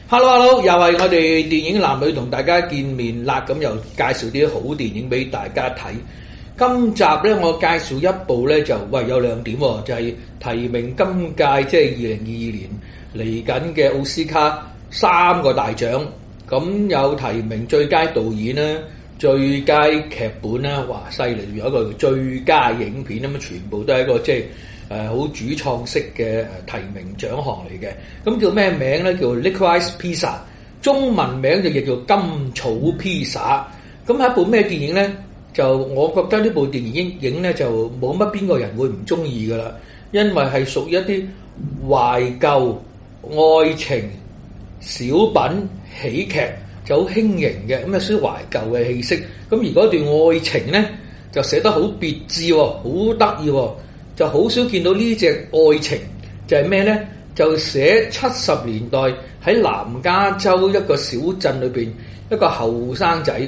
Hello， 又係我哋電影男女同大家見面啦，咁又介紹啲好電影俾大家睇。今集咧，我介紹一部咧就有亮點喎，就係提名今屆即係2022年嚟緊嘅奧斯卡3個大獎，咁有提名最佳導演啦、最佳劇本啦，哇犀利！有一個最佳影片咁，全部都係一個即係好主創式嘅提名獎項嚟嘅。咁叫咩名咧？叫 Licorice Pizza， 中文名就亦叫甘草披薩。咁係一部咩電影咧？就我覺得呢部電影咧就冇乜邊個人會唔中意噶啦，因為係屬於一啲懷舊愛情小品喜劇，就好輕盈嘅，咁有少少懷舊嘅氣息。咁而嗰段愛情咧就寫得好別致喎，好得意喎，就好少見到呢隻愛情。就係咩咧？就寫70年代喺南加州一個小鎮裏邊，一個後生仔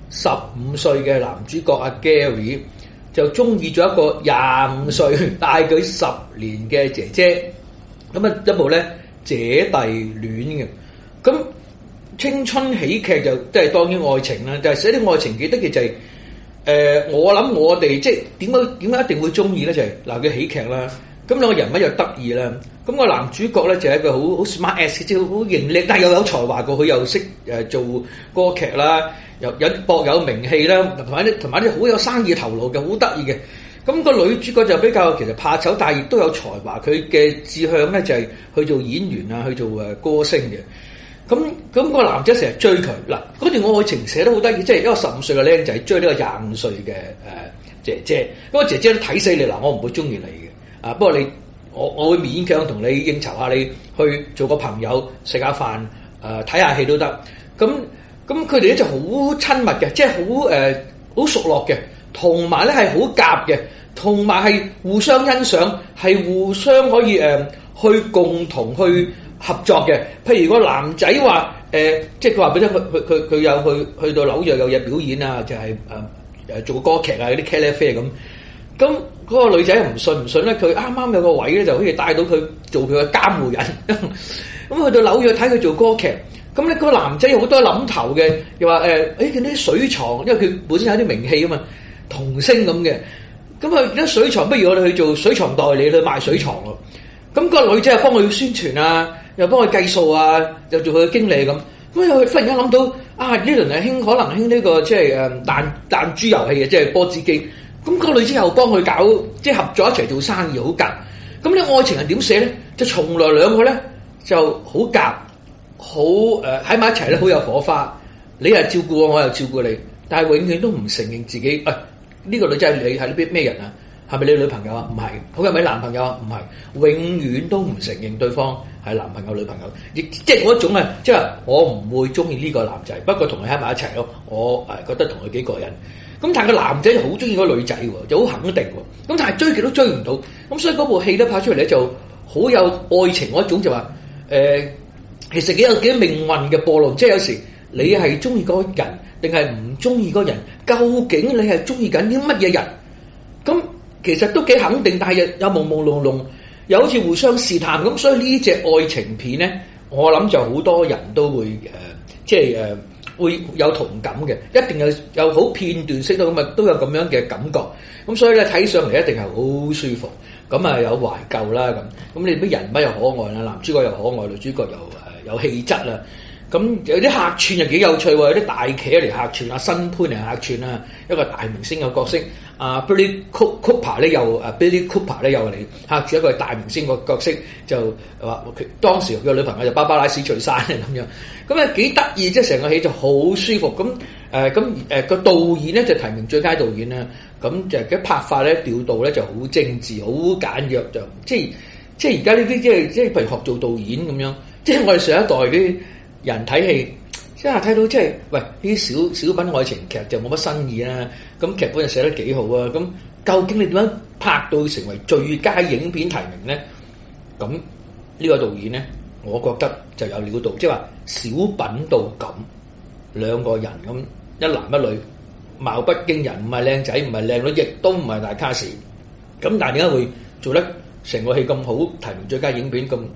15歲嘅男主角阿 Gary 就中意咗一個25歲大佢10年嘅姐姐。咁啊一部咧姐弟戀嘅，咁青春喜劇就即係當然愛情啦，就係寫啲愛情幾得嘅就係我諗我哋即係點解一定會中意咧？就係嗱佢喜劇啦，咁兩個人物又得意啦，咁個男主角咧就係一個好 smart ass， 即係好型叻，但係又有才華過，佢又識做歌劇啦，又博有名氣啦，同埋啲好有生意頭腦嘅，好得意嘅。咁個女主角就比較其實怕醜，但係亦都有才華。佢嘅志向咧就係去做演員啊，去做歌星嘅。咁個男仔成日追佢嗱，嗰段愛情寫得好得意，即係一個15歲嘅僆仔追呢個25歲嘅姐姐。嗰個姐姐都睇死你嗱，我唔會中意你嘅啊。不過我會勉強同你應酬下，你去做個朋友食下飯睇下戲都得。咁佢哋咧就好親密嘅，即係好熟絡嘅。同埋咧係好夾嘅，同埋係互相欣賞，係互相可以去共同去合作嘅。譬如個男仔話即係佢話俾你聽，佢有去到紐約有嘢表演啊，就係做歌劇啊，嗰啲茄喱啡咁。咁嗰個女仔唔信咧，佢啱啱有個位咧就可以帶到佢做佢嘅監護人。咁去到紐約睇佢做歌劇。咁咧個男仔有好多諗頭嘅，又話見啲水床，因為佢本身有啲名氣啊嘛。童星咁嘅，咁啊而家水床，不如我哋去做水床代理，去賣水床咯。咁個女仔又幫佢宣傳啊，又幫佢計數啊，又做佢嘅經理咁。咁又忽然間諗到呢輪係可能興呢個即係彈珠遊戲嘅，即係波子機。咁個女仔又幫佢搞，即係合作一齊做生意，好夾。咁呢愛情係點寫咧？就從來兩個咧就好夾，好喺埋一齊咧，好有火花。你又照顧我，我又照顧你，但係永遠都唔承認自己呢個女仔係你係啲咩人啊？係咪你女朋友啊？唔係，好係咪男朋友啊？唔係，永遠都唔承認對方係男朋友女朋友，亦即係嗰種即係我唔會中意呢個男仔，不過同佢喺埋一齊咯。我覺得同佢幾過癮。咁但係個男仔就好中意嗰個女仔喎，就好肯定喎。咁但係追極都追唔到，咁所以嗰部戲咧拍出嚟咧就好有愛情嗰種，就話其實幾有命運嘅波動，即係有時你係中意嗰個人定係唔中意嗰個人？究竟你係中意緊啲乜嘢人？咁其實都幾肯定，但係又朦朦朧朧，又好似互相試探咁。所以呢隻愛情片咧，我諗就好多人都會會有同感嘅，一定有好片段式都都有咁樣嘅感覺。咁所以咧睇上嚟一定係好舒服。咁啊有懷舊啦咁你啲人物又可愛啦，男主角又可愛，女主角又有氣質啦。咁有啲客串又幾有趣喎，有啲大茄嚟客串啊，新潘嚟客串啊，一個大明星嘅角色。Billy Cooper 咧Billy Cooper 咧又嚟客串一個大明星嘅角色，就話佢當時佢嘅女朋友就芭芭拉史翠珊咁樣。咁幾得意，即係成個戲就好舒服。咁個導演咧就提名最佳導演啦。咁就嘅拍法咧調度咧就好精緻，好簡約，就即係而家呢啲即係譬如學做導演咁樣，即係我哋上一代啲人睇戲，即係睇到即係喂呢啲小品愛情劇就冇乜新意啦。咁劇本就寫得幾好啊。咁究竟你點樣拍到成為最佳影片提名咧？咁呢個導演咧，我覺得就有料到，即係話小品到咁兩個人咁一男一女，貌不驚人，唔係靚仔，唔係靚女，亦都唔係大卡士。咁但係點解會做得成個戲咁好，提名最佳影片咁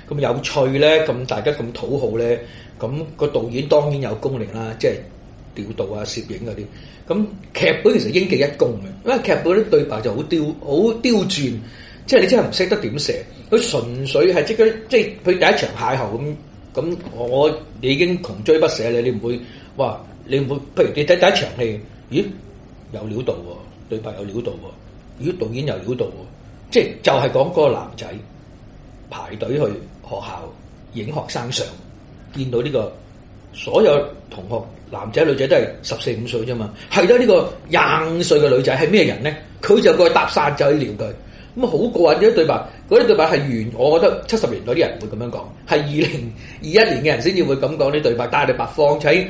咁有趣咧，咁大家咁討好咧，咁個導演當然有功力啦，即係調度啊、攝影嗰啲。咁劇本其實應記一功嘅，因為劇本啲對白就好刁鑽，即係你真係唔識得點寫。佢純粹係即係佢第一場邂逅咁，我你已經窮追不捨你唔會話你唔會，譬如你睇第一場戲，咦有料到喎，對白有料到喎，咦導演有料到喎，即係就係講嗰個男仔排隊去學校影學生相，見到呢個所有同學男仔女仔都係14、15歲啫嘛，係得呢個25歲嘅女仔係咩人咧？佢就過去搭訕就去撩佢，咁好過癮嘅對白，嗰啲對白係原我覺得70年代啲人唔會咁樣講，係2021年嘅人先至會咁講啲對白，但係你白放喺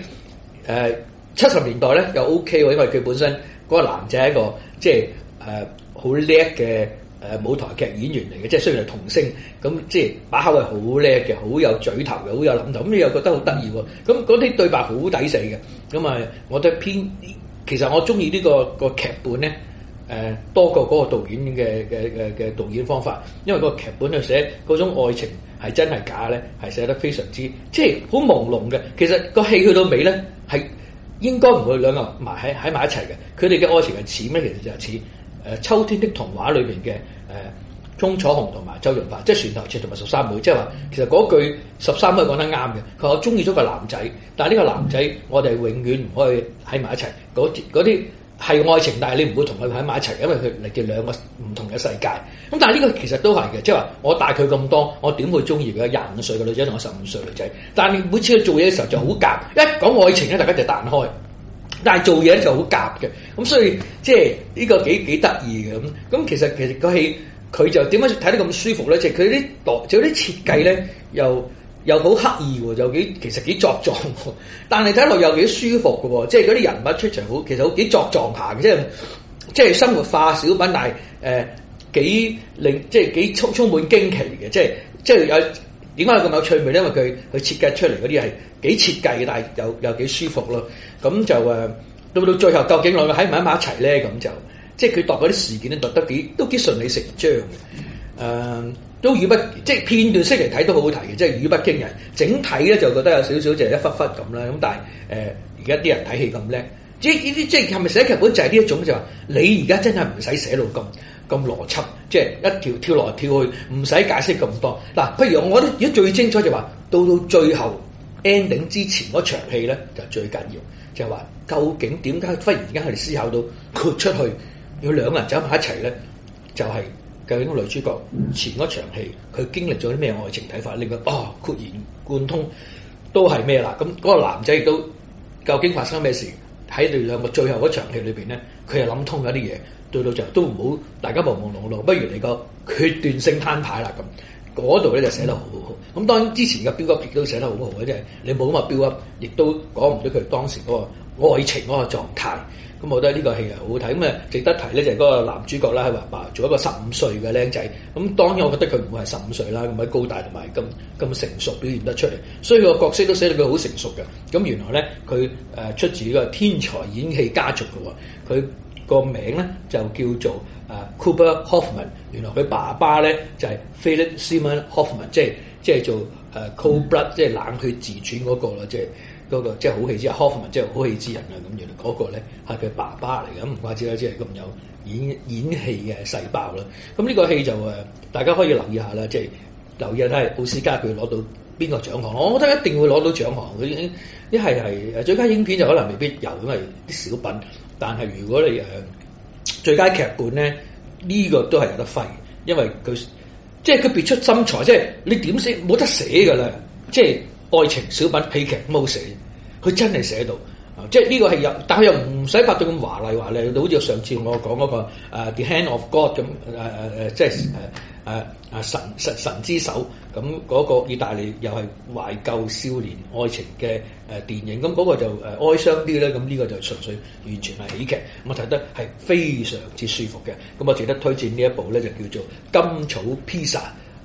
70年代咧又 OK 喎，因為佢本身嗰個男仔係一個即係好叻嘅舞台劇演員嚟嘅，即係雖然係童星，咁即係把口係好叻嘅，好有嘴頭嘅，好有諗頭，咁你又覺得好得意喎。咁嗰啲對白好抵死嘅，咁啊，我覺得其實我中意呢個劇本咧，多過嗰個導演嘅導演方法，因為個劇本去寫嗰種愛情係真係假咧，係寫得非常之即係好朦朧嘅。其實個戲去到尾咧係應該唔會兩個喺埋一齊嘅，佢哋嘅愛情係似咩？其實就係似秋天的童話裏邊嘅鍾楚紅同埋周潤發，即係船頭尺同埋13妹，即係話其實嗰句13妹講得啱嘅。佢話我中意咗個男仔，但係呢個男仔我哋永遠唔可以喺埋一齊。嗰啲係愛情，但係你唔會同佢喺埋一齊，因為佢嚟自兩個唔同嘅世界。咁但係呢個其實都係嘅，即係話我大佢咁多，我點會中意佢25歲嘅女仔同我15歲女仔？但係你每次去做嘢嘅時候就好夾，一講愛情咧，大家就彈開。但係做嘢咧就好夾嘅，咁所以即係呢個幾得意嘅咁。其實個戲佢就點解睇得咁舒服咧？即係佢啲設計咧又好刻意喎，又其實幾作狀喎。但係睇落又幾舒服嘅喎，即係嗰啲人物出場其實好幾作狀下嘅，即係生活化小品，但係幾充滿驚奇嘅，即係有。點解咁有趣味咧？因為佢設計出嚟嗰啲係幾設計嘅，但係又幾舒服咯。咁就到最後，究竟兩個喺唔喺埋一齊咧？咁就即係佢度嗰啲事件咧，度得都幾順理成章嘅。都語不即係片段式嚟睇都好好睇嘅，即係語不驚人。整體咧就覺得有少少就係一忽忽咁啦。咁但係而家啲人睇戲咁叻，即係呢啲即係係咪寫劇本就係呢一種就話你而家真係唔使寫到咁邏輯，即係一跳來跳去，唔使解釋咁多。嗱，譬如我覺得而家最精彩就話到最後 ending 之前嗰場戲咧就最緊要，就係話究竟點解忽然間佢哋思考到豁出去要兩個人走埋一齊咧？就係究竟個女主角前嗰場戲佢經歷咗啲咩愛情睇法，令佢豁然貫通都係咩啦？咁嗰個男仔亦都究竟發生咩事喺佢哋兩個最後嗰場戲裏邊咧，佢又諗通咗啲嘢。到就都唔好，大家朦朦朧朧，不如嚟個決斷性攤牌啦咁。嗰度咧就寫得好好。咁當然之前嘅 build up 亦都寫得好好嘅，即係你冇咁嘅 build up，亦都講唔到佢當時嗰個愛情嗰個狀態。咁我覺得呢個戲係好好睇。咁啊值得提咧就係嗰個男主角啦，係話做一個15歲嘅僆仔。咁當然我覺得佢唔會係15歲啦，咁喺高大同埋咁成熟表現得出嚟，所以個角色都寫到佢好成熟嘅。咁原來咧佢出自呢個天才演戲家族嘅喎，佢個名咧就叫做Cooper Hoffman， 原來佢爸爸咧就係 Philip Seymour Hoffman， 即係做Cold Blood， 即係冷血自傳嗰個啦，即係嗰個即係好戲之人 Hoffman， 即係好戲之人啊！咁原來嗰個咧係佢爸爸嚟嘅，咁唔怪之啦，即係咁有演戲嘅細胞啦。咁呢個戲就大家可以留意下啦，即係留意下睇下奧斯卡佢攞到邊個獎項，我覺得一定會攞到獎項。佢一係最佳影片就可能未必有，因為啲小品。但係如果你最佳劇本咧，呢個都係有得揮，因為佢即係佢別出心裁，即係你點寫冇得寫㗎啦，即係愛情小品喜劇冇寫，佢真係寫到，即係呢個係有，但係又唔使拍到咁華麗，好似上次我講嗰個The Hand of God 咁即係神之手咁嗰個意大利又係懷舊少年愛情嘅電影，咁嗰個就哀傷啲咧，咁呢個就純粹完全係喜劇，咁我睇得係非常之舒服嘅，咁我值得推薦呢一部咧就叫做甘草披薩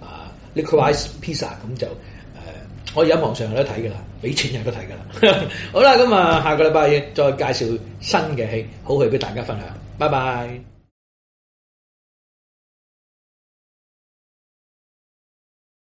Licorice Pizza， 咁就可以喺網上有得睇㗎啦，俾錢有得睇㗎啦。好啦，咁下個禮拜再介紹新嘅戲，好戲俾大家分享，拜拜。